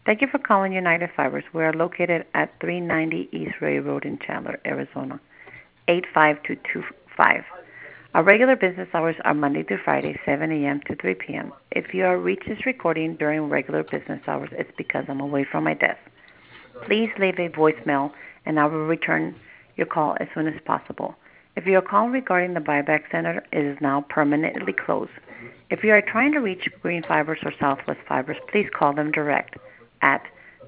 Thank you for calling United Fibers. We are located at 390 East Ray Road in Chandler, Arizona, 85225. Our regular business hours are Monday through Friday, 7 a.m. to 3 p.m. If you are reached this recording during regular business hours, it's because I'm away from my desk. Please leave a voicemail, and I will return your call as soon as possible. If you are calling regarding the buyback center, it is now permanently closed. If you are trying to reach Green Fibers or Southwest Fibers, please call them direct at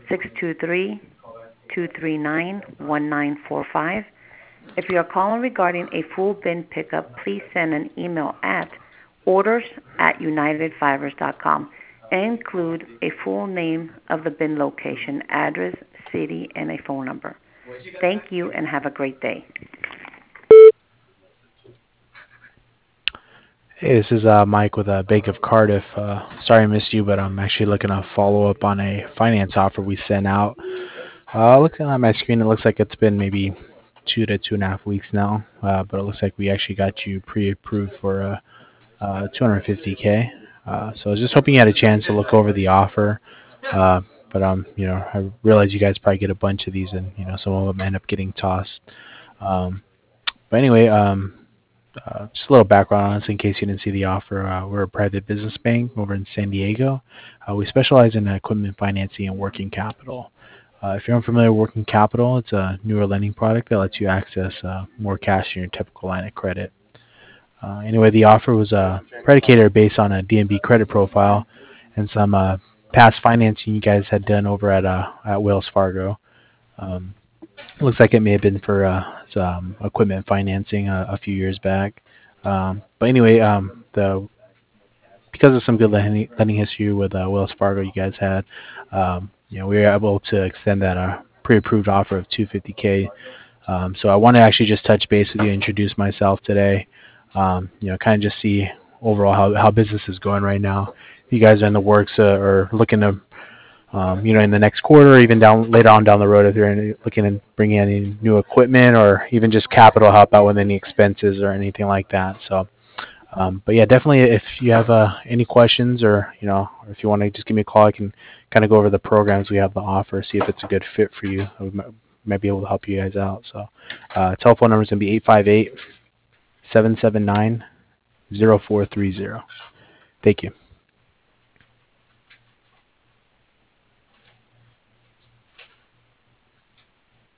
623-239-1945. If you are calling regarding a full bin pickup, please send an email at orders@unitedfibers.com and include a full name of the bin location, address, city, and a phone number. Thank you and have a great day. Hey, this is Mike with Bank of Cardiff. Sorry I missed you, but I'm actually looking to follow up on a finance offer we sent out. Looking at my screen, it looks like it's been maybe 2 to 2.5 weeks now, but it looks like we actually got you pre-approved for 250K. So I was just hoping you had a chance to look over the offer. But I realize you guys probably get a bunch of these, and some of them end up getting tossed. But anyway, just a little background on us in case you didn't see the offer. We're a private business bank over in San Diego. We specialize in equipment financing and working capital. If you're unfamiliar with working capital, it's a newer lending product that lets you access more cash in your typical line of credit. Anyway, the offer was predicated based on a DNB credit profile and some past financing you guys had done over at Wells Fargo. Looks like it may have been for some equipment financing a few years back. But anyway, because of some good lending history with Wells Fargo you guys had, we were able to extend that pre-approved offer of 250K. So I want to actually just touch base with you, introduce myself today. Kind of just see overall how business is going right now. If you guys are in the works or looking to, in the next quarter, or even later on down the road, if you're looking to bring in any new equipment or even just capital help out with any expenses or anything like that. So, but yeah, definitely if you have any questions or or if you want to just give me a call, I can kind of go over the programs we have to offer, see if it's a good fit for you. I might be able to help you guys out. So, telephone number is going to be 858-779-0430. Thank you.